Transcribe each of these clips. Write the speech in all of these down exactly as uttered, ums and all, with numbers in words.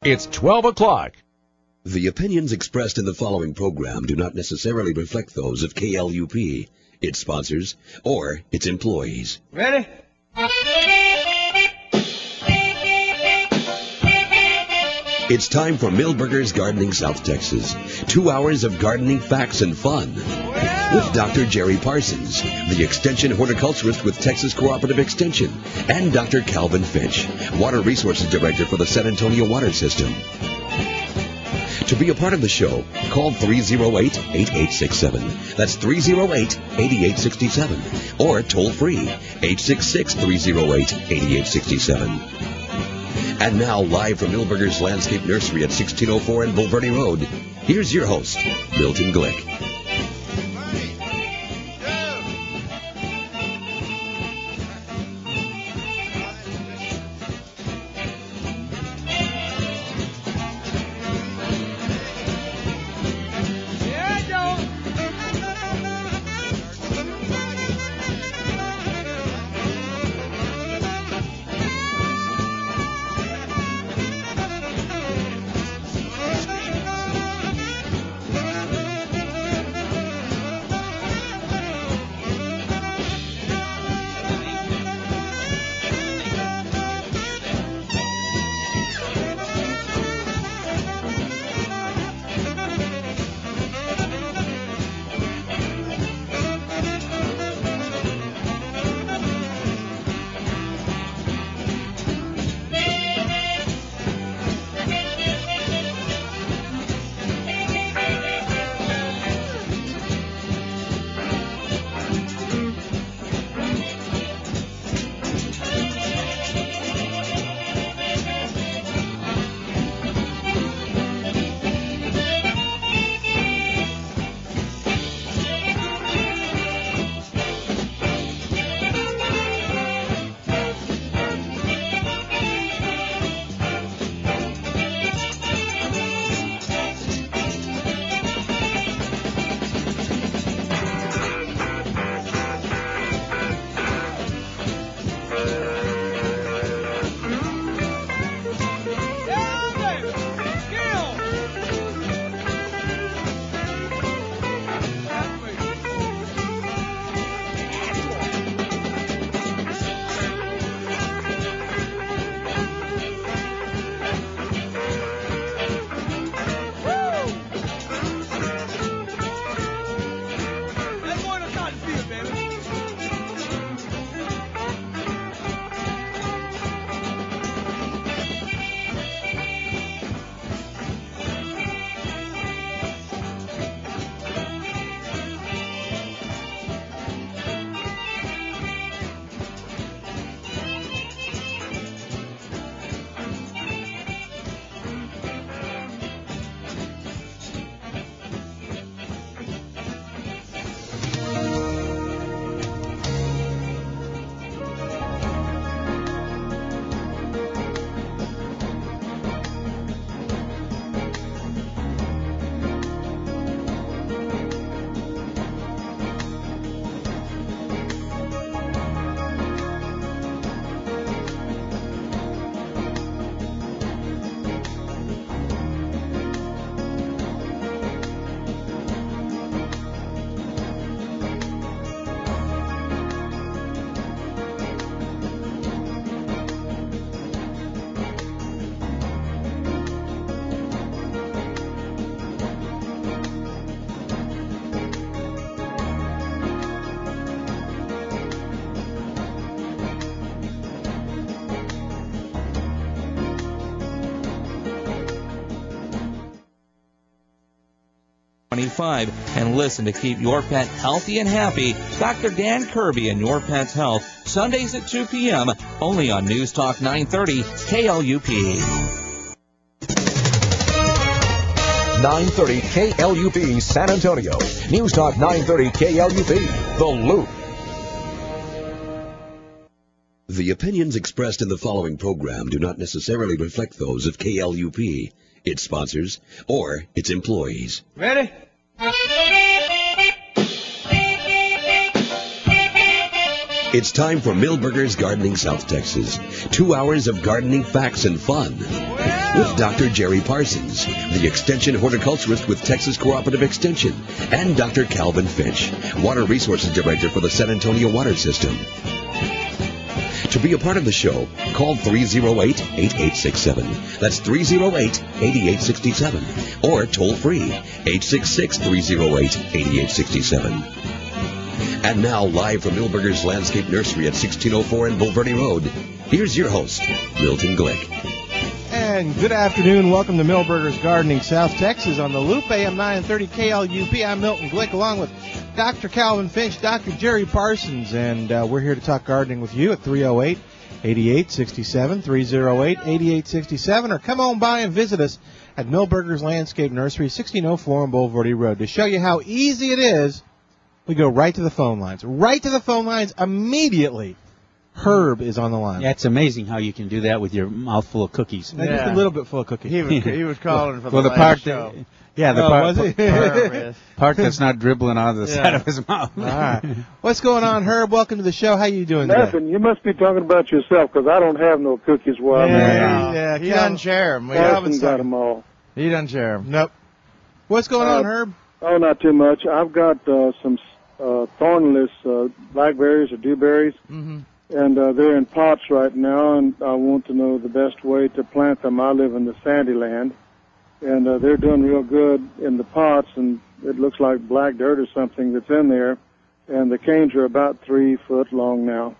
It's twelve o'clock. The opinions expressed in the following program do not necessarily reflect those of K L U P, its sponsors, or its employees. Ready? It's time for Millburgers Gardening South Texas. Two hours of gardening facts and fun. With Doctor Jerry Parsons, the Extension Horticulturist with Texas Cooperative Extension, and Doctor Calvin Finch, Water Resources Director for the San Antonio Water System. To be a part of the show, call three oh eight, eight eight six seven. That's three oh eight, eight eight six seven. Or toll free, eight six six, three oh eight, eight eight six seven. And now, live from Millburgers Landscape Nursery at sixteen oh four and Bulverde Road, here's your host, Milton Glick. And listen to keep your pet healthy and happy. Doctor Dan Kirby and Your Pet's Health, Sundays at two p.m., only on News Talk nine thirty K L U P. nine thirty K L U P San Antonio. News Talk nine thirty K L U P, The Loop. The opinions expressed in the following program do not necessarily reflect those of K L U P, its sponsors, or its employees. Ready? It's time for Millburgers Gardening South Texas. Two hours of gardening facts and fun. Well. with Doctor Jerry Parsons, the Extension Horticulturist with Texas Cooperative Extension, and Doctor Calvin Finch, Water Resources Director for the San Antonio Water System. To be a part of the show, call three oh eight, eight eight six seven. That's three oh eight, eight eight six seven. Or toll free, eight six six, three oh eight, eight eight six seven. And now, live from Milberger's Landscape Nursery at sixteen oh four in Bulverde Road, here's your host, Milton Glick. And good afternoon. Welcome to Milberger's Gardening, South Texas on the Loop, A M nine thirty K L U P. I'm Milton Glick, along with Doctor Calvin Finch, Doctor Jerry Parsons, and uh, we're here to talk gardening with you at three oh eight, eight eight six seven, three oh eight, eight eight six seven, or come on by and visit us at Milberger's Landscape Nursery, sixteen oh four on Bulverde Road. To show you how easy it is, we go right to the phone lines. Right to the phone lines immediately. Herb is on the line. Yeah, it's amazing how you can do that with your mouthful of cookies. Yeah. Just a little bit full of cookies. He was, he was calling for well, the, the part show. That, yeah, the oh, part, was he? part, part that's not dribbling out of the Yeah. side of his mouth. All right. What's going on, Herb? Welcome to the show. How you doing today? Nothing. You must be talking about yourself, because I don't have no cookies where I'm Yeah, at. yeah, He Cal- doesn't share them. Carson got them all. He doesn't share them. Nope. What's going Uh, on, Herb? Oh, not too much. I've got uh, some uh, thornless uh, blackberries or dewberries, Mm-hmm. and uh, they're in pots right now, and I want to know the best way to plant them. I live in the sandy land, and uh, they're doing real good in the pots, and it looks like black dirt or something that's in there, and the canes are about three foot long now.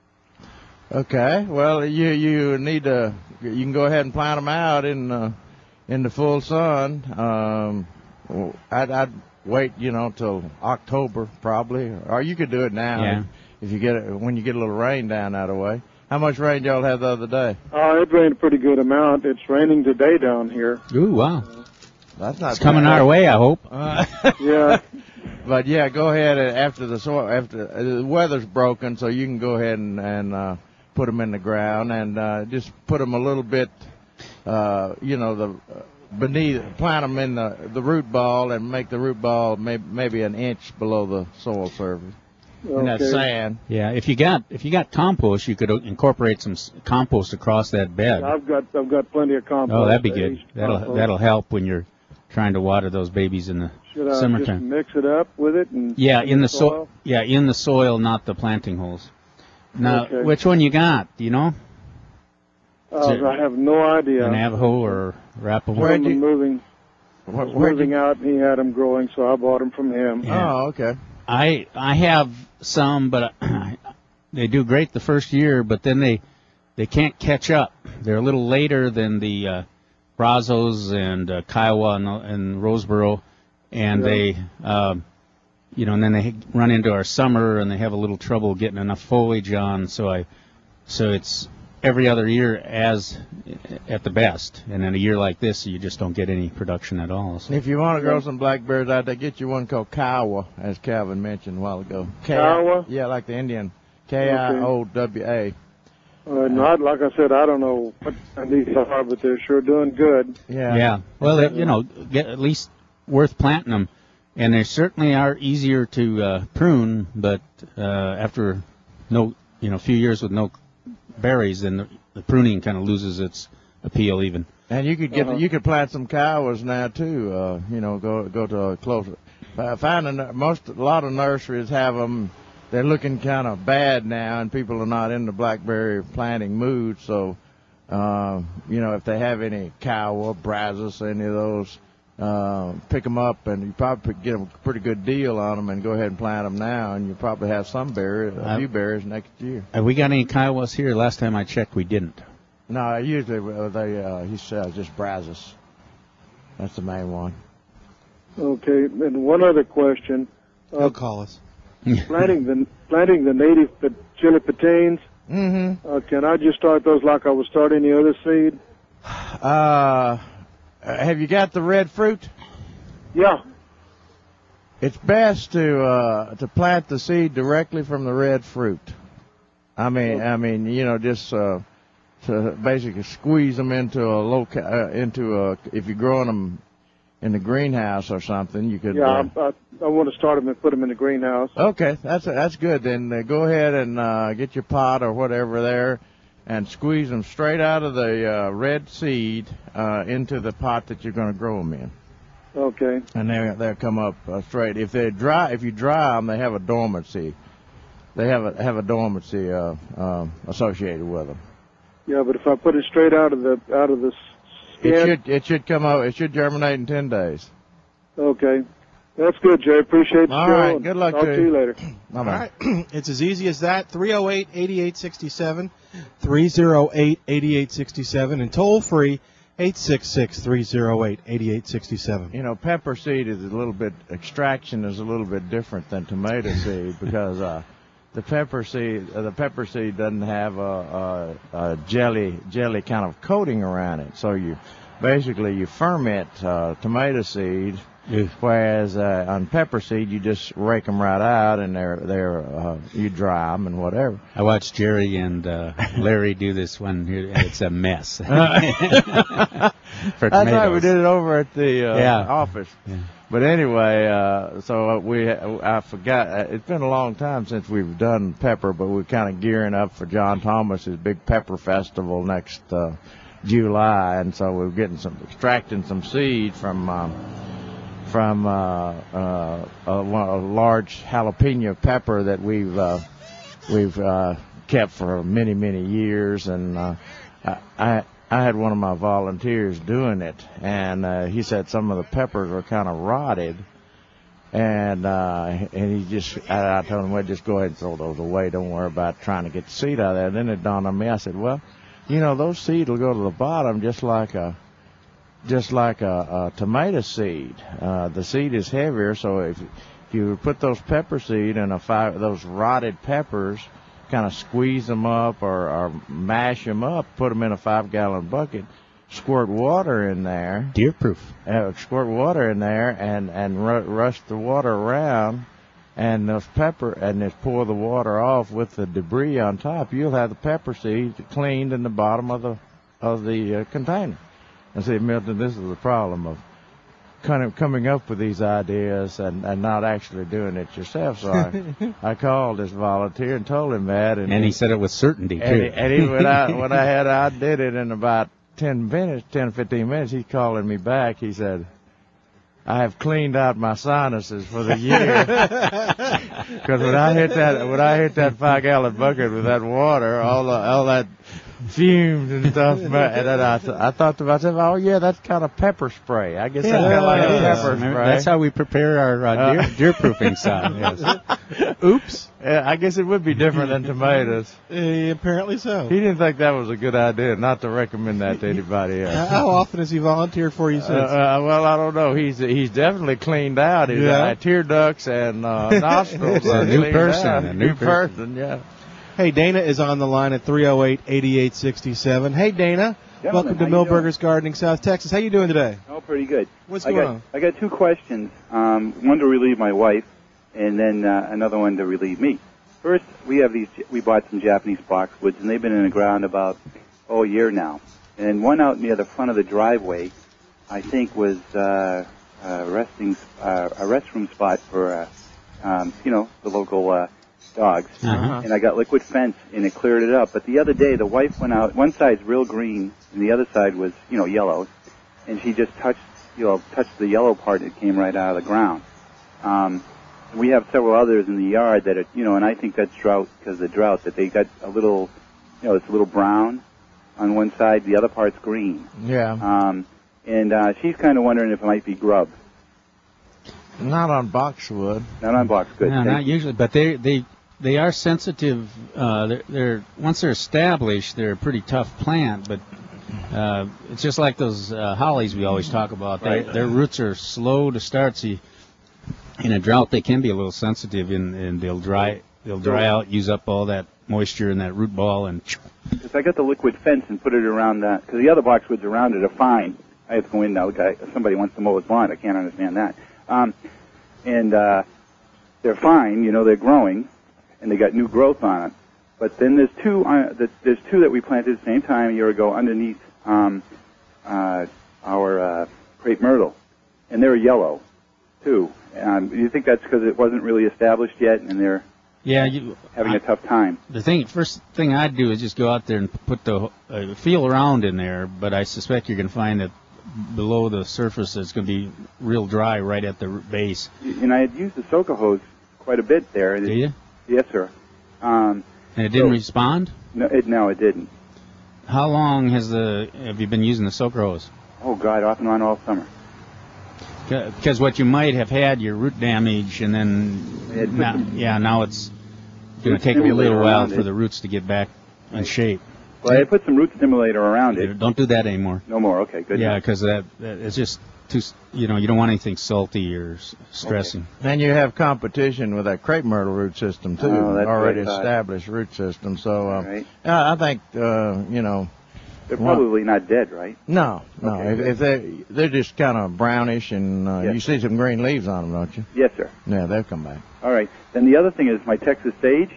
Okay. Well, you you need to. You can go ahead and plant them out in uh, in the full sun. Um, I'd, I'd wait, you know, till October probably, or you could do it now Yeah. if you get it when you get a little rain down that way. How much rain y'all have the other day? Uh, it rained a pretty good amount. It's raining today down here. Ooh, wow. That's not It's coming bad. our way, I hope. Uh, Yeah. But yeah, go ahead and after the soil, after uh, the weather's broken, so you can go ahead and, and uh, put them in the ground and uh, just put them a little bit, uh, you know, the uh, beneath, plant them in the the root ball and make the root ball maybe maybe an inch below the soil surface. And that's Okay. sand. Yeah, if you got if you got compost, you could incorporate some s- compost across that bed. I've got I've got plenty of compost. Oh, that'd be good. Aged That'll compost. that'll help when you're trying to water those babies in the Should I just summertime. mix it up with it? And Yeah, in the soil? soil. Yeah, in the soil, not the planting holes. Now, Okay. which one you got? Do you know? Uh, Is it I have no idea. Navajo or Arapaho? Where- Someone Where'd you- moving Where, was where'd moving you- out, and he had them growing, so I bought them from him. Yeah. Oh, okay. I I have some, but they do great the first year, but then they they can't catch up. They're a little later than the uh, Brazos and uh, Kiowa and, and Roseboro, and Yeah. they, um, you know, and then they run into our summer and they have a little trouble getting enough foliage on. So I, so it's every other year as at the best, and then a year like this, you just don't get any production at all. So. If you want to grow some blackberries out there, get you one called Kiowa, as Calvin mentioned a while ago. K- Kiowa? Yeah, like the Indian. K I O W A. Uh, not like I said, I don't know what these are, but they're sure doing good. Yeah. Yeah. Well, they, you know, get at least worth planting them, and they certainly are easier to uh, prune. But uh, after no, you know, a few years with no berries, then the, the pruning kind of loses its appeal even. And you could get Uh-huh. you could plant some Kiowas now too. Uh, you know, go go to a closer. Uh, finding that most a lot of nurseries have them. They're looking kind of bad now, and people are not in the blackberry planting mood. So, uh, you know, if they have any Kiowa, Brazos, any of those, uh, pick them up, and you probably get a pretty good deal on them, and go ahead and plant them now, and you probably have some berries, a Uh, few berries next year. Have we got any Kiowas here? Last time I checked, we didn't. No, usually uh, they uh, he sells just Brazos. That's the main one. Okay, and one other question. He'll Uh, call us. planting the planting the native p- chili patanes, Mm-hmm. uh, can I just start those like I would start any other seed? Uh, have you got the red fruit? Yeah. It's best to uh, to plant the seed directly from the red fruit. I mean, I mean, you know, just uh, to basically squeeze them into a low ca- uh, into a. If you're growing them in the greenhouse or something, you could. Yeah, uh, I, I, I want to start them and put them in the greenhouse. Okay, that's that's good. Then uh, go ahead and uh, get your pot or whatever there, and squeeze them straight out of the uh, red seed uh, into the pot that you're going to grow them in. Okay. And they they'll come up uh, straight. If they dry, if you dry them, they have a dormancy. They have a have a dormancy uh, uh, associated with them. Yeah, but if I put it straight out of the out of the skin, it should it should come out. It should germinate in ten days. Okay. That's good, Jay. Appreciate the All show. right. Good luck Talk to to you later. All right. It's as easy as that. three oh eight, eight eight six seven, three oh eight, eight eight six seven, and toll free eight six six, three oh eight, eight eight six seven. You know, pepper seed is a little bit, extraction is a little bit different than tomato seed because uh, the pepper seed, uh, the pepper seed doesn't have a, a, a jelly, jelly kind of coating around it. So you, basically you ferment uh, tomato seed. Yeah. Whereas uh, on pepper seed, you just rake them right out, and they're they're uh, you dry them and whatever. I watched Jerry and uh, Larry do this one here, and it's a mess. For That's right. We did it over at the uh, yeah. office. Yeah. But anyway, uh, so we I forgot. It's been a long time since we've done pepper, but we're kind of gearing up for John Thomas's big pepper festival next uh, July, and so we're getting some extracting some seed from. Um, from uh, uh, a, a large jalapeno pepper that we've uh, we've uh, kept for many many years, and uh, I I had one of my volunteers doing it, and uh, he said some of the peppers were kind of rotted, and uh, and he just I, I told him, well, just go ahead and throw those away. Don't worry about trying to get the seed out of there. And then it dawned on me. I said, well, you know, those seeds will go to the bottom just like a just like a, a tomato seed. Uh, the seed is heavier, so if, if you put those pepper seed in a five, those rotted peppers, kind of squeeze them up or, or mash them up, put them in a five-gallon bucket, squirt water in there. Deer-proof. Uh, squirt water in there and, and ru- rush the water around, and those pepper, and just pour the water off with the debris on top. You'll have the pepper seed cleaned in the bottom of the of the uh, container. And see, Milton, this is the problem of kind of coming up with these ideas and, and not actually doing it yourself. So I, I called this volunteer and told him that. And, and he said it with certainty, and too. He, and he, when, I, when I had, I did it in about ten minutes, ten, fifteen minutes, he's calling me back. He said, I have cleaned out my sinuses for the year. Because when I hit that, when I hit that five gallon bucket with that water, all the, all that fumes and stuff, and then I, th- I thought to myself, oh yeah, that's kind of pepper spray. I guess yeah, that's kind of like a yeah. pepper spray. That's how we prepare our uh, deer, deer proofing side. Yes. Oops. Yeah, I guess it would be different than tomatoes. Uh, apparently so. He didn't think that was a good idea, not to recommend that to anybody else. How often has he volunteered for you since? Uh, uh, well, I don't know. He's he's definitely cleaned out. His yeah. uh, tear ducts and uh, nostrils. A new person. Out. A new, new person. person, yeah. Hey, Dana is on the line at three oh eight, eight eight six seven. Hey, Dana. Gentlemen, welcome to Millburgers Gardening, South Texas. How you doing today? Oh, pretty good. What's I going got, on? I got two questions. Um, one to relieve my wife, and then uh, another one to relieve me. First, we have these. We bought some Japanese boxwoods, and they've been in the ground about oh a year now. And one out near the front of the driveway, I think, was uh, a resting uh, a restroom spot for uh, um, you know the local uh, dogs. Uh-huh. And I got liquid fence, and it cleared it up. But the other day, the wife went out. One side's real green, and the other side was you know yellow, and she just touched you know touched the yellow part that came right out of the ground. Um, We have several others in the yard that are, you know, and I think that's drought because of the drought, that they got a little, you know, it's a little brown on one side, the other part's green. Yeah. Um, and uh, she's kind of wondering if it might be grub. Not on boxwood. Not on boxwood. No, not usually, but they they they are sensitive. Uh, they're, they're once they're established, they're a pretty tough plant, but. Uh, it's just like those uh, hollies we always talk about. They, Right. Their roots are slow to start. So you, in a drought, they can be a little sensitive, and, and they'll dry they'll dry out, use up all that moisture in that root ball, and. Because I got the liquid fence and put it around that, because the other boxwoods around it are fine. I have to go in now. Guy, somebody wants to mow his lawn. I can't understand that. Um, and uh, they're fine. You know, they're growing, and they got new growth on it. But then there's two. Uh, that, there's two that we planted at the same time a year ago underneath um, uh, our uh, crepe myrtle, and they're yellow too. Um, do you think that's because it wasn't really established yet, and they're Yeah, you, having I, a tough time. The thing, first thing I'd do is just go out there and put the uh, feel around in there, but I suspect you're going to find that below the surface it's going to be real dry right at the base. And I had used the Soka hose quite a bit there. Did you? Yes, sir. Um, and it didn't so, respond? No, it, no, it didn't. How long has the have you been using the Soka hose? Oh, God, off and on all summer. Because what you might have had, your root damage, and then, now, yeah, now it's going to take a little while for the roots to get back in shape. Well, I put some root stimulator around it. Don't do that anymore. No more, okay, good. Yeah, because that, that it's just too, you know, you don't want anything salty or s- stressing. Okay. And you have competition with that crepe myrtle root system, too, oh, that's already right, established root system. So, uh, right. I think, uh, you know, they're probably well, not dead, right? No, no. Okay, if, if they they're just kind of brownish, and uh, yes. you see some green leaves on them, don't you? Yes, sir. Yeah, they'll come back. All right. Then the other thing is my Texas sage.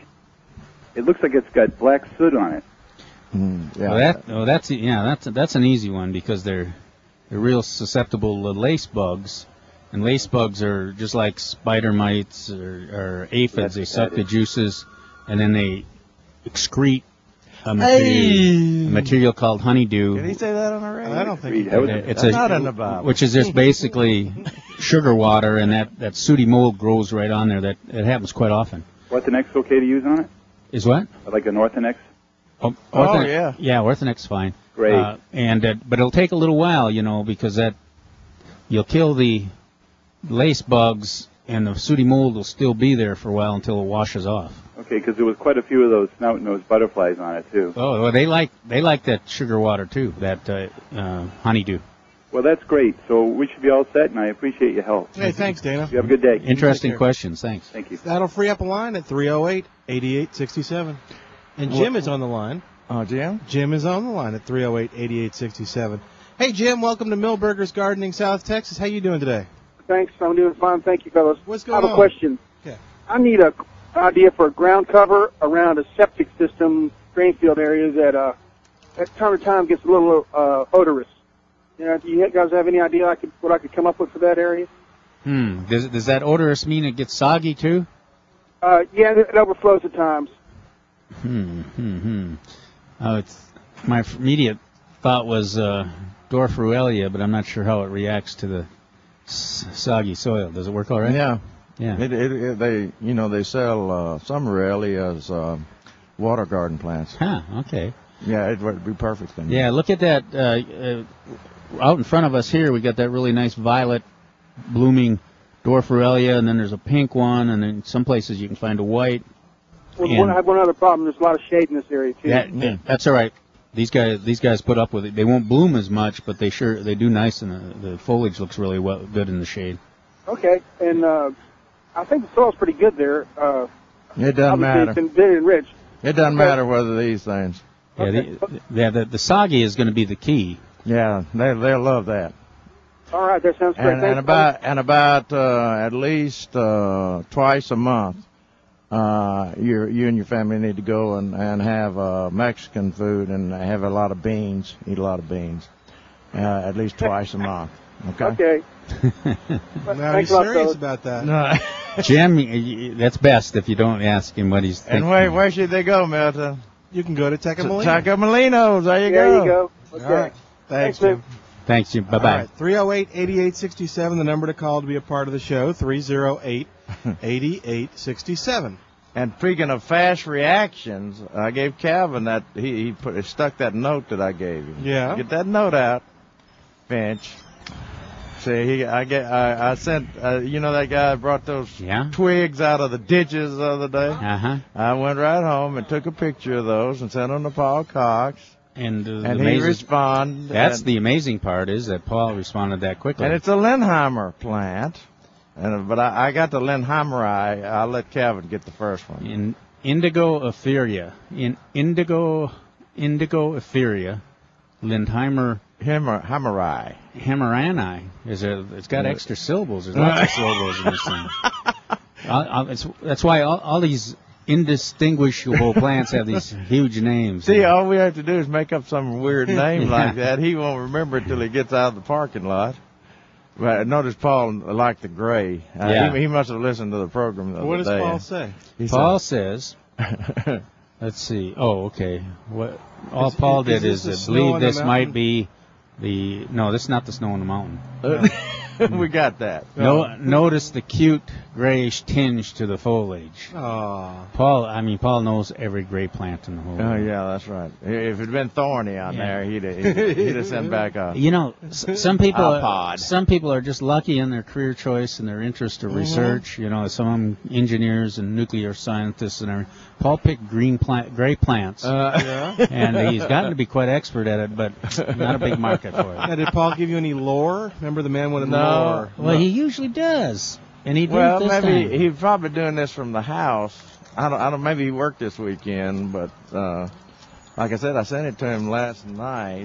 It looks like it's got black soot on it. Mm, yeah. Well, that, oh, that's yeah, that's that's an easy one because they're they're real susceptible to lace bugs, and lace bugs are just like spider mites or, or aphids. That's, they suck the juices, and then they excrete a material, hey. a material called honeydew. Did he say that on the radio? I don't think that was, it's that's a, not in the Bible. Which is just basically sugar water, and that, that sooty mold grows right on there. That it happens quite often. Orthonex okay to use on it? Is what? Like an Orthonex? Oh, oh yeah. Yeah, Orthonex fine. Great. Uh, and uh, but it'll take a little while, you know, because that you'll kill the lace bugs, and the sooty mold will still be there for a while until it washes off. Okay, because there was quite a few of those snout-nosed butterflies on it too. Oh, well, they like they like that sugar water too, that uh, uh, honeydew. Well, that's great. So we should be all set, and I appreciate your help. Hey, thanks, Dana. You have a good day. Interesting questions. Thanks. Thank you. That'll free up a line at three oh eight, eighty-eight sixty-seven. And Jim is on the line. Oh, Jim? Jim is on the line at three oh eight, eighty-eight sixty-seven. Hey, Jim, welcome to Millburgers Gardening, South Texas. How you doing today? Thanks. I'm doing fine. Thank you, fellas. What's going on? I have a question. Okay. I need a idea for a ground cover around a septic system, drain field areas that uh, at time to time gets a little uh, odorous. You know, do you guys have any idea I could, what I could come up with for that area? Hmm. Does, does that odorous mean it gets soggy too? Uh, yeah, it overflows at times. Hmm. Hmm. Hmm. Oh, it's my immediate thought was uh, Dorfruelia, but I'm not sure how it reacts to the s- soggy soil. Does it work all right? Yeah. Yeah. It, it, it, they, you know, they sell uh, Summerelli as uh, water garden plants. Huh. Okay. Yeah, it would be perfect. Then. Yeah. Look at that. Uh, uh, out in front of us here, we got that really nice violet blooming Dorfruelia, and then there's a pink one, and then some places you can find a white. Well, one, I have one other problem. There's a lot of shade in this area too. Yeah, yeah, that's all right. These guys, these guys put up with it. They won't bloom as much, but they sure they do nice, and the, the foliage looks really well, good in the shade. Okay, and uh, I think the soil's pretty good there. Uh, it doesn't matter. It's been very enriched. It doesn't okay. matter whether these things. Yeah, okay. the, yeah, the, the soggy is going to be the key. Yeah, they they'll love that. All right, that sounds great. And, and about and about uh, at least uh, twice a month, uh, you you and your family need to go and and have uh, Mexican food and have a lot of beans. Eat a lot of beans, uh, at least twice a month. Okay. Okay. Now he's serious about that. No. Jim, that's best if you don't ask him what he's thinking. And where where should they go, Milton? You can go to Tecamolinos. Tecamolinos. There you there go. There you go. Okay. All right. Thanks, Thanks Jim. Thanks, Jim. Bye-bye. All right, three oh eight, eighty-eight sixty-seven, the number to call to be a part of the show, three oh eight, eighty-eight sixty-seven. And speaking of fast reactions, I gave Calvin that, he, he put stuck that note that I gave him. Yeah. Get that note out, Finch. See, he, I get, I, I sent, uh, you know that guy brought those yeah. twigs out of the ditches the other day? Uh-huh. I went right home and took a picture of those and sent them to Paul Cox. And, uh, and the he amazing, responded. That's and, the amazing part is that Paul responded that quickly. And it's a Lindheimer plant. And, but I, I got the Lindheimeri. I'll let Calvin get the first one. In Indigo Epheria. In Indigo Indigo Epheria, Lindheimer Hammerai. Hammerani. Is a, it's got extra syllables. There's lots of syllables in this thing. I'll, I'll, it's, that's why all, all these indistinguishable plants have these huge names. See, all we have to do is make up some weird name like that. He won't remember it till he gets out of the parking lot. Well, notice Paul liked the gray. Uh, Yeah. he, he must have listened to the program the other What does day. Paul say? He Paul says, let's see. Oh, okay. What all Is- Paul is did this is, the I snow believe on the this mountain? might be the no. This is not the snow on the mountain. said, we got that. No, notice the cute grayish tinge to the foliage. Oh. Paul, I mean, Paul knows every gray plant in the whole Oh, world. yeah, that's right. If it had been thorny out Yeah. there, he'd have, he'd, he'd have sent back a... You know, s- some people, A are, pod. some people are just lucky in their career choice and their interest or research. You know, some of them engineers and nuclear scientists and everything. Paul picked green plant, gray plants, Uh, and he's gotten to be quite expert at it, but not a big market for Now, it. did Paul give you any lore? Remember the man wanted No. lore. Well, he usually does, and he did well, this maybe time. he's probably doing this from the house. I don't. I don't. Maybe he worked this weekend, but uh, like I said, I sent it to him last night,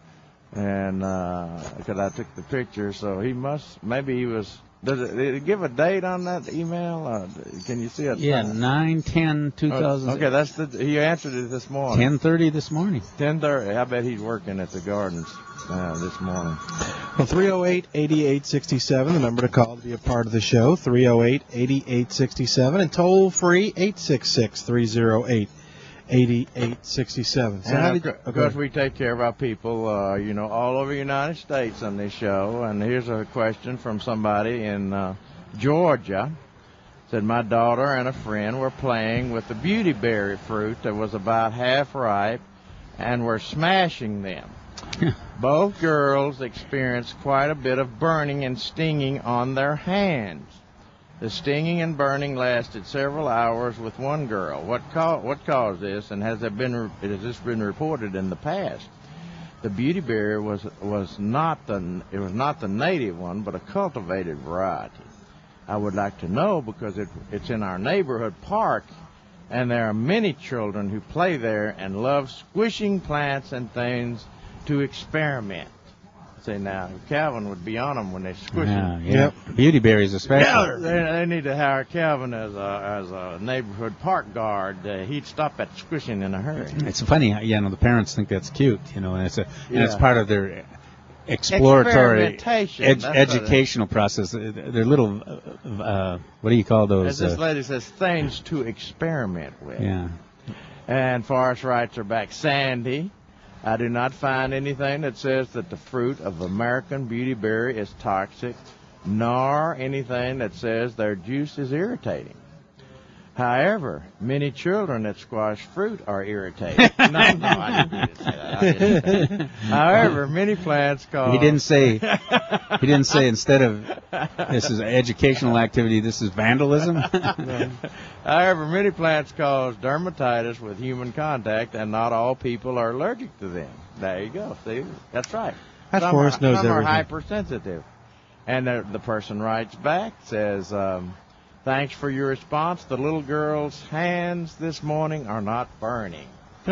and because I took the picture, so he must. Maybe he was. Does it, did it give a date on that email? Uh, can you see it? Yeah, nine ten two thousand. Okay, that's the. He answered it this morning. ten thirty this morning. Ten thirty. I bet he's working at the gardens uh, this morning. Well, three oh eight, eighty-eight sixty-seven, the number to call to be a part of the show, three oh eight, eighty-eight sixty-seven, and toll free, eight six six, three oh eight, eighty-eight sixty-seven. So how And did of you, cour- of course, we take care of our people, uh, you know, all over the United States on this show. And here's a question from somebody in uh, Georgia. Said, my daughter and a friend were playing with the beauty berry fruit that was about half ripe and were smashing them. Both girls experienced quite a bit of burning and stinging on their hands. The stinging and burning lasted several hours with one girl. What, ca- what caused this, and has, there been re- has this been reported in the past? The beauty berry was was not the it was not the native one, but a cultivated variety. I would like to know because it it's in our neighborhood park, and there are many children who play there and love squishing plants and things to experiment. Say now, Calvin would be on them when they squish Yeah, them. yeah. Beauty berries especially. Yeah, they, they need to hire Calvin as a as a neighborhood park guard. Uh, he'd stop that squishing in a hurry. It's funny, how, you know, the parents think that's cute, you know, and it's a and it's Yeah. part of their exploratory Experimentation, ed- that's what it- educational process. They're little, uh, uh, what do you call As those? this Uh, lady says, things to experiment with. yeah. And Forrest writes her back, Sandy, I do not find anything that says that the fruit of American beautyberry is toxic, nor anything that says their juice is irritating. However, many children that squash fruit are irritated. no, no, I didn't say that. I didn't say that. However, many plants cause... He didn't say. He didn't say instead of this is educational activity, this is vandalism. However, many plants cause dermatitis with human contact, and not all people are allergic to them. There you go. See, that's right. That some Forrest are, knows some are everything. hypersensitive. And the, the person writes back, says, um, thanks for your response. The little girl's hands this morning are not burning.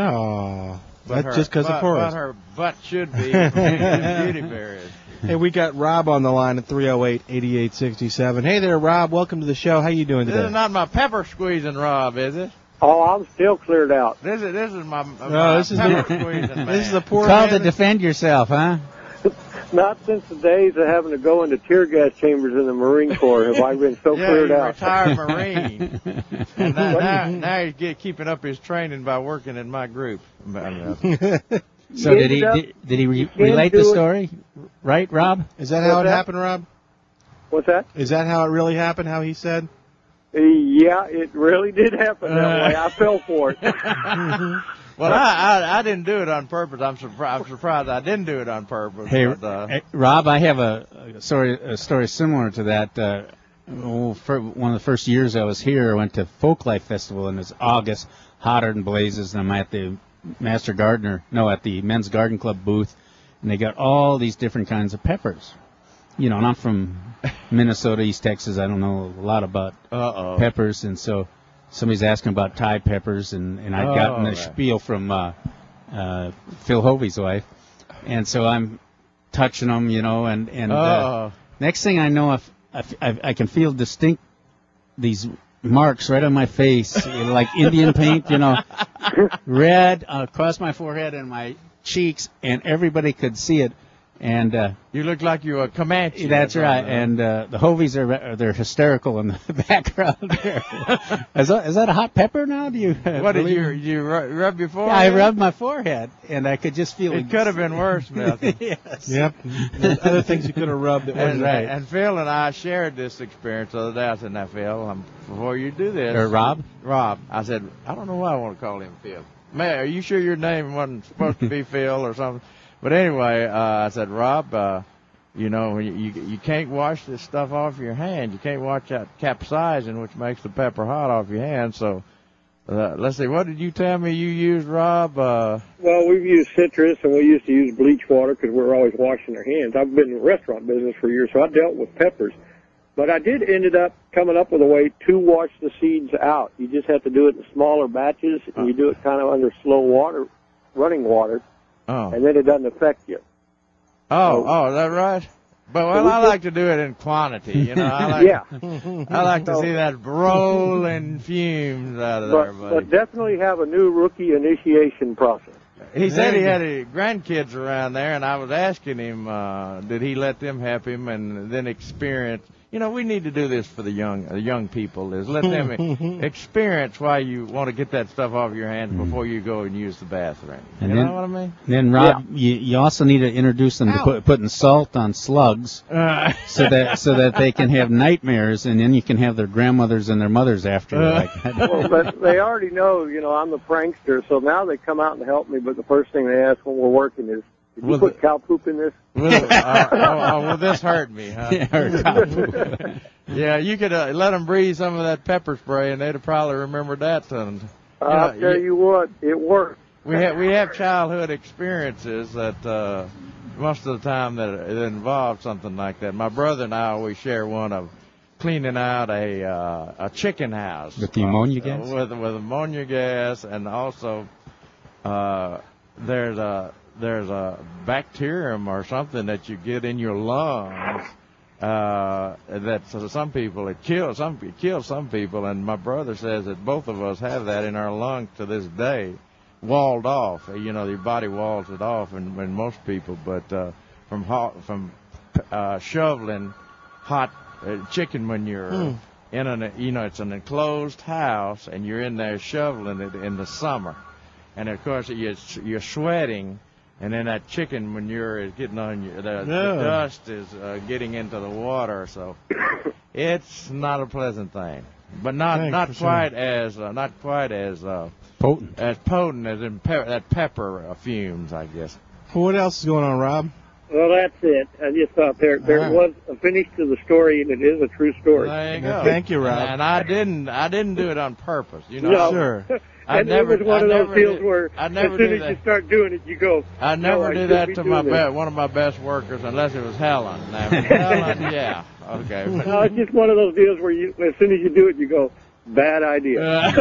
Oh, But that's her- just because but- of Forrest. But her butt should be beauty berries. Hey, we got Rob on the line at three oh eight, eighty-eight sixty-seven. Hey there, Rob. Welcome to the show. How you doing This today? is not my pepper squeezing Rob, is it? Oh, I'm still cleared out. This is this is my, my No, this is pepper the- squeezing man. This is the poor Called to man. defend yourself, huh? Not since the days of having to go into tear gas chambers in the Marine Corps have I been so yeah, cleared he's a out. retired Marine. And now, now, now he's get, keeping up his training by working in my group. So did he ended up- did, did he re- you can't relate the do it. story, right, Rob? Is that how What's it that? happened, Rob? What's that? Is that how it really happened, how he said? Uh, Yeah, it really did happen that Uh. way. I fell for it. Well, I, I I didn't do it on purpose. I'm surprised. I'm surprised I didn't do it on purpose. Hey, but, uh, eh, Rob, I have a, a story a story similar to that. Uh, oh, for one of the first years I was here, I went to Folklife Festival, and it's August, hotter than blazes, and I'm at the Master Gardener, no, at the Men's Garden Club booth, and they got all these different kinds of peppers. You know, and I'm from Minnesota, East Texas. I don't know a lot about uh-oh. peppers, and so somebody's asking about Thai peppers, and, and I'd Oh, gotten a right. spiel from uh, uh, Phil Hovey's wife, and so I'm touching them, you know, and and uh, Uh-oh. next thing I know, I, f- I f- I, I can feel distinct these marks right on my face, like Indian paint, you know, red uh, across my forehead and my cheeks, and everybody could see it. And uh, you look like you're a Comanche. That's right. And uh, the Hovies are they're hysterical in the background there. is, that, is that a hot pepper now? Do you? Uh, what did you? Did you rub your forehead? Yeah, I rubbed my forehead, and I could just feel it. It could have been worse, Milton. Yes. Yep. There's other things you could have rubbed that wasn't and, right. And Phil and I shared this experience the other day. I said, "Now, Phil, um, before you do this, or Rob, Rob," I said, "I don't know why I want to call him Phil. Man, are you sure your name wasn't supposed to be Phil or something?" But anyway, uh, I said, Rob, uh, you know, you, you you can't wash this stuff off your hand. You can't wash that capsaicin, which makes the pepper hot, off your hand. So, uh, let's see, what did you tell me you used, Rob? Uh, well, we've used citrus, and we used to use bleach water because we're always washing our hands. I've been in the restaurant business for years, so I dealt with peppers. But I did ended up coming up with a way to wash the seeds out. You just have to do it in smaller batches, and you do it kind of under slow water, running water. Oh. And then it doesn't affect you. Oh, so, oh, is that right? But well, I like to do it in quantity, you know. I like, yeah. I like to see that rolling fumes out of but, there, buddy. But definitely have a new rookie initiation process. He said he had a, grandkids around there, and I was asking him, uh, did he let them help him, and then experience. You know, we need to do this for the young, the young people. Is let them experience why you want to get that stuff off your hands before you go and use the bathroom. You and know then, what I mean? Then, Rob, yeah. you, you also need to introduce them Ow. to put, putting salt on slugs, uh. so that so that they can have nightmares, and then you can have their grandmothers and their mothers after. Uh. Like that. Well, but they already know, you know, I'm the prankster, so now they come out and help me. But the first thing they ask when we're working is, "Did you will put the, cow poop in this?" Will, uh, oh, oh, well, this hurt me, huh? Yeah, hurt cow poop. Yeah, you could uh, let them breathe some of that pepper spray, and they'd have probably remembered that. And, I'll know, tell you, you what, it works. We have we have childhood experiences that uh, most of the time that it involve something like that. My brother and I always share one of cleaning out a uh, a chicken house with the ammonia gas. Uh, with with ammonia gas, and also uh, there's a there's a bacterium or something that you get in your lungs. Uh, that so some people it kills some it kills some people, and my brother says that both of us have that in our lungs to this day, walled off. You know, your body walls it off, and, and most people, but uh, from hot, from uh, shoveling hot uh, chicken manure mm. in an you know it's an enclosed house, and you're in there shoveling it in the summer, and of course you're you're sweating. And then that chicken manure is getting on you. The, no. the dust is uh, getting into the water, so it's not a pleasant thing. But not Thanks not quite sure. as uh, not quite as uh, potent as potent as in pe- that pepper uh, fumes, I guess. Well, what else is going on, Rob? Well, that's it. I just thought there there right. was a finish to the story, and it is a true story. There you well, go. Thank you, Rob. And, and I didn't I didn't do it on purpose. You know. No. Sure. I and never, it was one I of those never deals did, where I never as soon do as that. you start doing it, you go, I never no, do I that to my be- one of my best workers, unless it was Helen. Now, if it was Helen, yeah, okay. No, it's just one of those deals where you, as soon as you do it, you go, bad idea.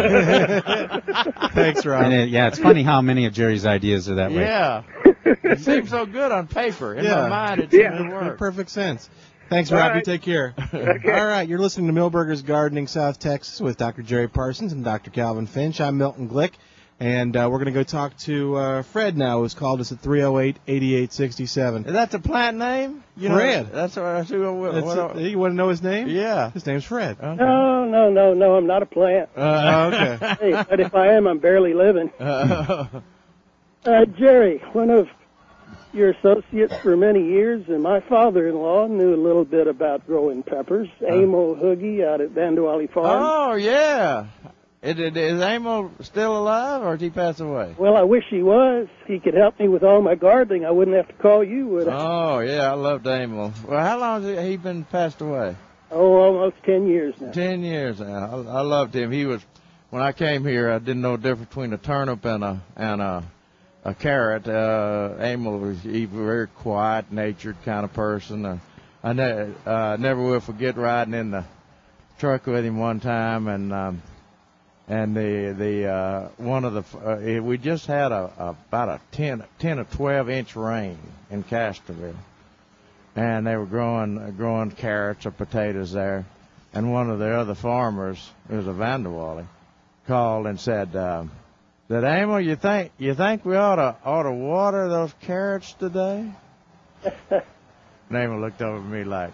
Thanks, Rob. And it, yeah, it's funny how many of Jerry's ideas are that way. Yeah. It seems so good on paper. In yeah. my mind, it seems Yeah. to Makes work. perfect sense. Thanks, All Rob. right. You take care. Okay. All right, you're listening to Millburgers Gardening South Texas with Doctor Jerry Parsons and Doctor Calvin Finch. I'm Milton Glick, and uh, we're going to go talk to uh, Fred now, who's called us at three oh eight, eight eight six seven. Is that the plant name? You Fred. Know, that's what I see. What, That's what, it. You want to know his name? yeah. His name's Fred. Okay. No, no, no, no, I'm not a plant. Uh, okay. Hey, but if I am, I'm barely living. uh, Uh, Jerry, one of your associates for many years, and my father-in-law knew a little bit about growing peppers. Emil Hoogie out at Vandewally Farm. oh, yeah. Is, it, is Emil still alive, or did he pass away? Well, I wish he was. He could help me with all my gardening. I wouldn't have to call you, would I? Oh, yeah, I loved Emil. Well, how long has he been passed away? Oh, almost ten years now. Ten years now. I, I loved him. He was, when I came here, I didn't know the difference between a turnip and a and a, a carrot. Uh, Emil was he was a very quiet-natured kind of person. Uh, I ne- uh, never will forget riding in the truck with him one time, and um, and the the uh, one of the uh, we just had a, a about a ten ten or twelve inch rain in Castroville. And they were growing uh, growing carrots or potatoes there, and one of the other farmers, it was a Vandewally, called and said, uh, "That Emil, you think you think we ought to ought to water those carrots today?" Naaman looked over at me like,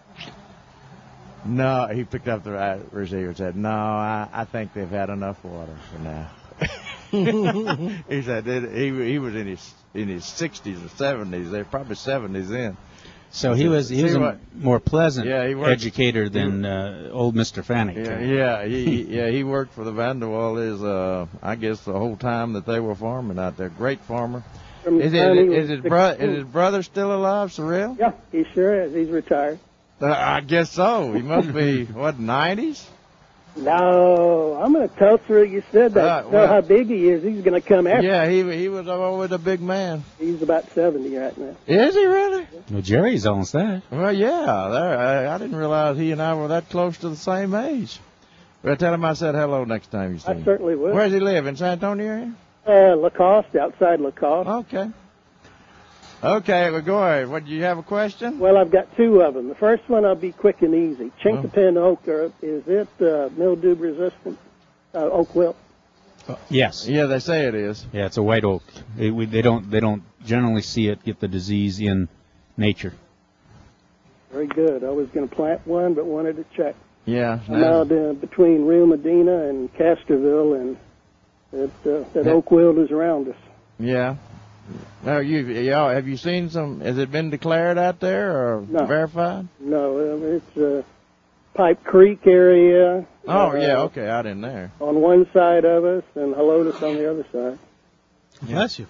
no, he picked up the right receiver and said, no, I, I think they've had enough water for now. He said it, he he was in his in his sixties or seventies. They're probably seventies then. So he was he was a what, more pleasant yeah, he worked, educator than uh, old Mister Fanek. Yeah, yeah, he yeah he worked for the Vanderwall. Uh, I guess the whole time that they were farming out there. Great farmer. Is, it, is, his bro- is his brother still alive, Sorrell? Yeah, he sure is. He's retired. Uh, I guess so. He must be what nineties. No, I'm going to tell her you said that. Uh, Know well, how big he is. He's going to come after. Yeah, he he was always a big man. He's about seventy right now. Is he really? Well, Jerry's almost that. Well, yeah. There, I, I didn't realize he and I were that close to the same age. But tell him I said hello next time you see him. I certainly will. Where does he live? In San Antonio area? Uh, Lacoste, outside Lacoste. Okay. Okay, well, go ahead. What, do you have a question? Well, I've got two of them. The first one I'll be quick and easy. Chinkapin oak, uh, is it uh, mildew resistant uh, oak wilt? Uh, yes. Yeah, they say it is. Yeah, it's a white oak. They, we, they don't they don't generally see it get the disease in nature. Very good. I was going to plant one, but wanted to check. Yeah. I'm out uh, between Rio Medina and Casterville, and that, uh, that yeah. oak wilt is around us. Yeah. Now, you, y'all, have you seen some? Has it been declared out there or no. verified? No, uh, it's uh, Pipe Creek area. Oh uh, yeah, okay, out in there. On one side of us, and Helotes on the other side. Bless you.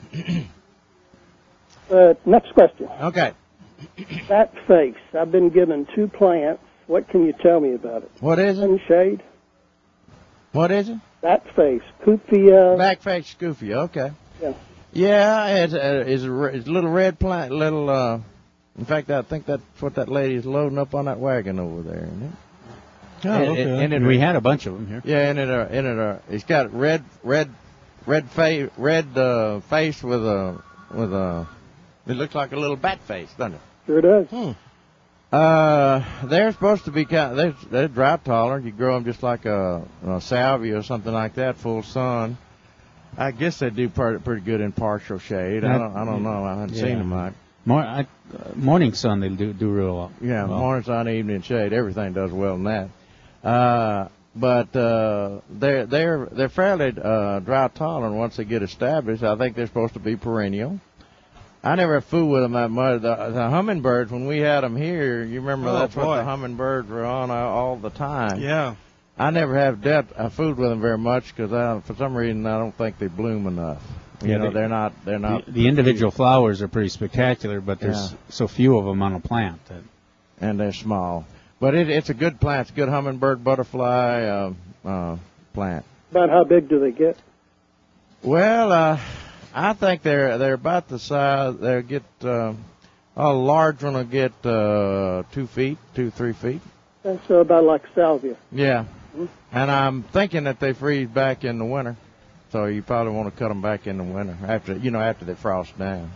uh, next question. Okay. That face. I've been given two plants. What can you tell me about it? What is it? Sunshade. What is it? That face. Cupia. Back face Scoofia. Okay. Yeah. Yeah, it's a, it's a, it's a little red plant, little, uh, in fact, I think that's what that lady is loading up on that wagon over there, isn't it? Oh, and, okay. And, and, and we had a bunch of them here. Yeah, and it, uh, and it, uh, it's got red, red, red face, red, uh, face with a, with a, it looks like a little bat face, doesn't it? Sure does. Hmm. Uh, they're supposed to be kind of, they're, they're drought tolerant. You grow them just like a, a salvia or something like that, full sun. I guess they do pretty, pretty good in partial shade. I don't, I don't know. I haven't yeah. seen them much. More, I, uh, morning sun, they do do real well. Yeah, well. morning sun, evening shade, everything does well in that. Uh, but uh, they're they're they're fairly uh, drought tolerant once they get established. I think they're supposed to be perennial. I never fooled with them that much. The, the hummingbirds, when we had them here, you remember oh, that's boy. what the hummingbirds were on all the time. Yeah. I never have dealt, I fooled with them very much because for some reason I don't think they bloom enough. You yeah, know, they, they're not, they're not. The, the individual flowers are pretty spectacular, but there's yeah. so few of them on a plant. That... And they're small. But it, it's a good plant. It's a good hummingbird butterfly uh, uh, plant. About how big do they get? Well, uh, I think they're they're about the size. They'll get uh, a large one will get uh, two feet, two three feet. That's uh, about like salvia. Yeah. And I'm thinking that they freeze back in the winter, so you probably want to cut them back in the winter after you know after they frost down.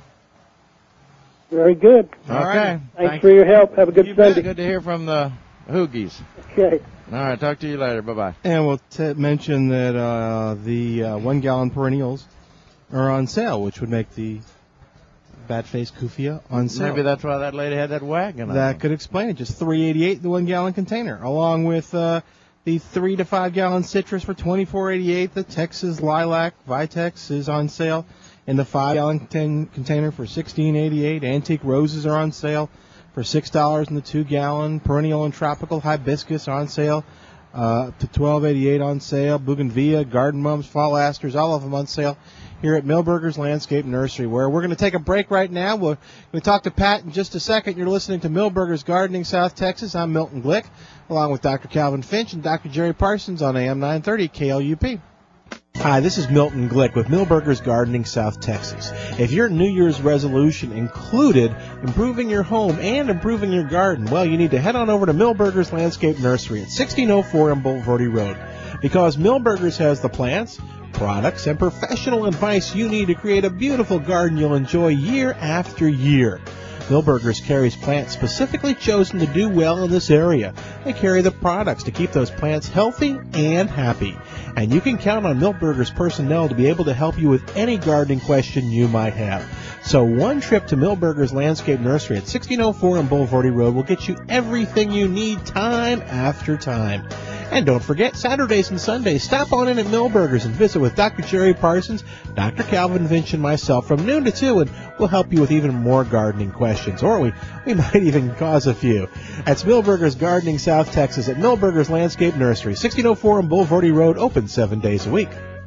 Very good. All okay. Right. Thanks, Thanks for your help. Have a good you Sunday. Bet. Good to hear from the Hoogies. Okay. All right. Talk to you later. Bye bye. And we'll t- mention that uh, the uh, one gallon perennials are on sale, which would make the bat face Cufia on sale. Maybe that's why that lady had that wagon on. That could explain it. Just three eighty-eight the one gallon container, along with uh, the three to five gallon citrus for twenty-four eighty-eight. The Texas lilac Vitex is on sale in the five gallon contain- container for sixteen eighty-eight. Antique roses are on sale for six dollars in the two gallon. Perennial and tropical hibiscus are on sale uh, up to twelve eighty-eight on sale. Bougainvillea, garden mums, fall asters, all of them on sale here at Milberger's Landscape Nursery, where we're going to take a break right now. We're going to talk to Pat in just a second. You're listening to Milberger's Gardening, South Texas. I'm Milton Glick, along with Doctor Calvin Finch and Doctor Jerry Parsons on A M nine thirty K L U P. Hi, this is Milton Glick with Milberger's Gardening, South Texas. If your New Year's resolution included improving your home and improving your garden, well, you need to head on over to Milberger's Landscape Nursery at sixteen oh four on Boulevardy Road. Because Milberger's has the plants, products, and professional advice you need to create a beautiful garden you'll enjoy year after year. Milberger's carries plants specifically chosen to do well in this area. They carry the products to keep those plants healthy and happy. And you can count on Milberger's personnel to be able to help you with any gardening question you might have. So one trip to Milberger's Landscape Nursery at sixteen oh four on Boulevardy Road will get you everything you need time after time. And don't forget, Saturdays and Sundays, stop on in at Milberger's and visit with Doctor Jerry Parsons, Doctor Calvin Finch, and myself from noon to two, and we'll help you with even more gardening questions, or we, we might even cause a few. That's Milberger's Gardening South Texas at Milberger's Landscape Nursery, sixteen oh four on Boulevardy Road, open seven days a week.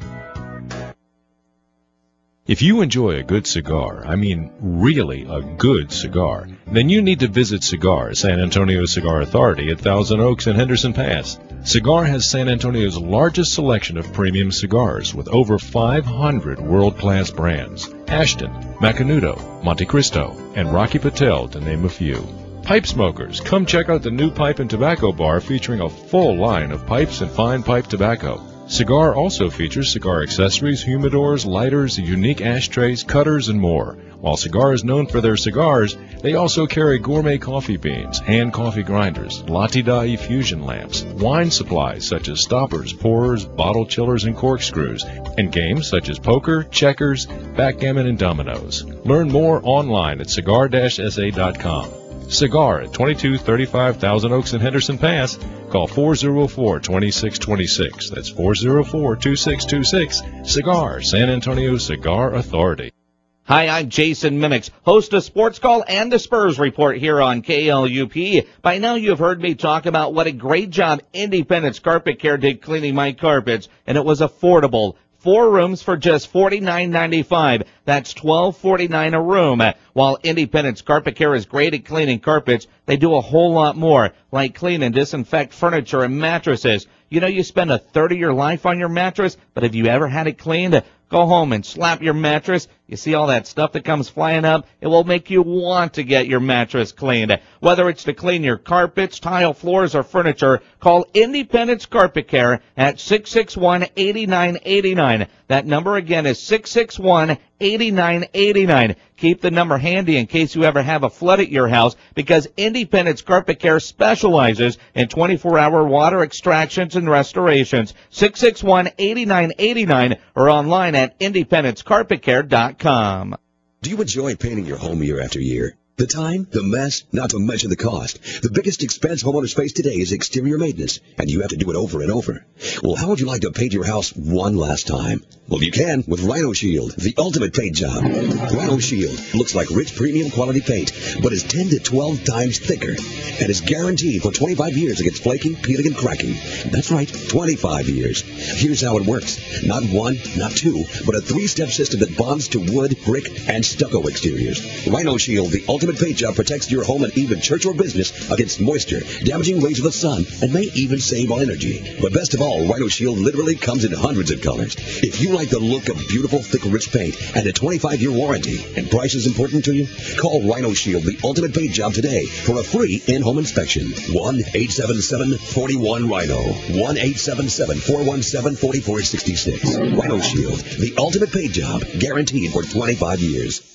If you enjoy a good cigar, I mean really a good cigar, then you need to visit Cigar, San Antonio Cigar Authority at Thousand Oaks and Henderson Pass. Cigar has San Antonio's largest selection of premium cigars with over five hundred world-class brands. Ashton, Macanudo, Monte Cristo, and Rocky Patel, to name a few. Pipe smokers, come check out the new pipe and tobacco bar featuring a full line of pipes and fine pipe tobacco. Cigar also features cigar accessories, humidors, lighters, unique ashtrays, cutters, and more. While Cigar is known for their cigars, they also carry gourmet coffee beans, hand coffee grinders, La-Ti-Da fusion lamps, wine supplies such as stoppers, pourers, bottle chillers, and corkscrews, and games such as poker, checkers, backgammon, and dominoes. Learn more online at cigar dash s a dot com. Cigar at twenty-two thirty-five Thousand Oaks and Henderson Pass. Call four oh four, two six two six. That's four oh four, two six two six. Cigar, San Antonio Cigar Authority. Hi, I'm Jason Mimix, host of Sports Call and the Spurs Report here on K L U P. By now you've heard me talk about what a great job Independence Carpet Care did cleaning my carpets, and it was affordable. Four rooms for just forty-nine ninety-five. That's twelve forty-nine a room. While Independence Carpet Care is great at cleaning carpets, they do a whole lot more, like clean and disinfect furniture and mattresses. You know, you spend a third of your life on your mattress, but have you ever had it cleaned? Go home and slap your mattress. You see all that stuff that comes flying up? It will make you want to get your mattress cleaned. Whether it's to clean your carpets, tile floors, or furniture, call Independence Carpet Care at six six one, eight nine eight nine. That number again is six six one, eight nine eight nine. Keep the number handy in case you ever have a flood at your house, because Independence Carpet Care specializes in twenty-four hour water extractions and restorations. six six one, eight nine eight nine or online at independence carpet care dot com. Do you enjoy painting your home year after year? The time, the mess, not to mention the cost. The biggest expense homeowners face today is exterior maintenance, and you have to do it over and over. Well, how would you like to paint your house one last time? Well, you can with Rhino Shield, the ultimate paint job. Rhino Shield looks like rich premium quality paint, but is ten to twelve times thicker, and is guaranteed for twenty-five years against flaking, peeling, and cracking. That's right, twenty-five years. Here's how it works. Not one, not two, but a three-step system that bonds to wood, brick, and stucco exteriors. Rhino Shield, the ultimate paint job, protects your home and even church or business against moisture, damaging rays of the sun, and may even save on energy. But best of all, Rhino Shield literally comes in hundreds of colors. If you like the look of beautiful, thick, rich paint and a twenty-five year warranty, and price is important to you, call Rhino Shield, the ultimate paint job, today for a free in-home inspection. one eight seven seven, four one, Rhino. one eight seven seven, four one seven, four four six six. Rhino Shield, the ultimate paint job, guaranteed for twenty-five years.